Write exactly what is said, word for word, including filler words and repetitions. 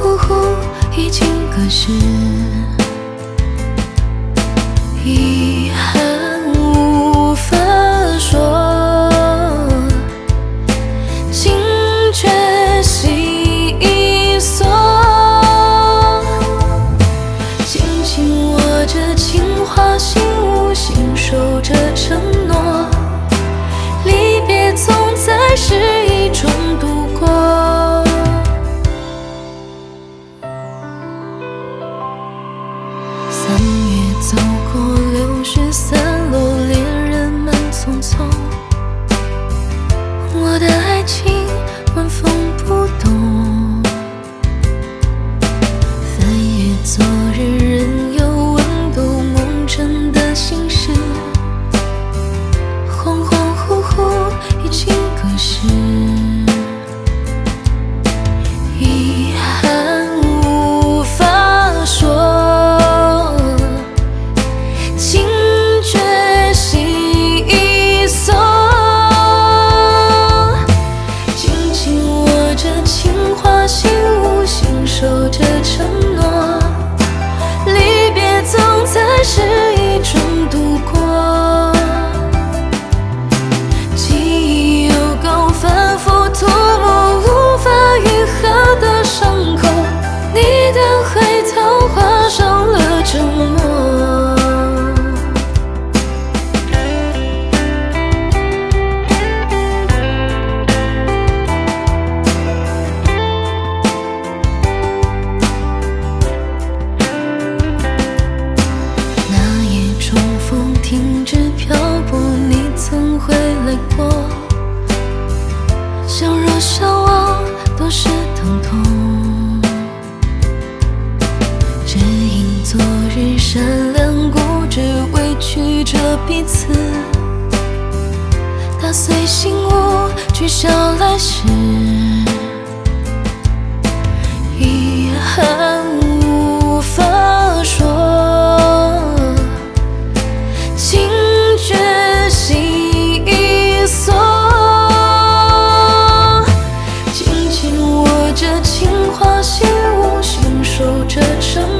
呼呼，已经隔世。遗憾无法说，惊觉心已锁，紧紧握着情话，心无心守着承诺，离别总在失意中度过。三月走过六十三楼，恋人们匆匆，我的爱情纹风不动。翻阅昨日仍有温度梦真的心事，恍恍惚惚已经隔世。遗憾无法说，惊觉心已锁，紧紧握着情话，心无心守着承诺，离别总在失意中度过。记忆有够反复涂抹无法愈合的伤口，你的回头画上了折磨。那夜中风停止漂泊，你曾回来过，相若相忘都是疼痛，只因昨日善良固执，委屈着彼此，打碎心屋，取消来世。遗憾无法说，惊觉心已锁，紧紧握着情话，心无心守着承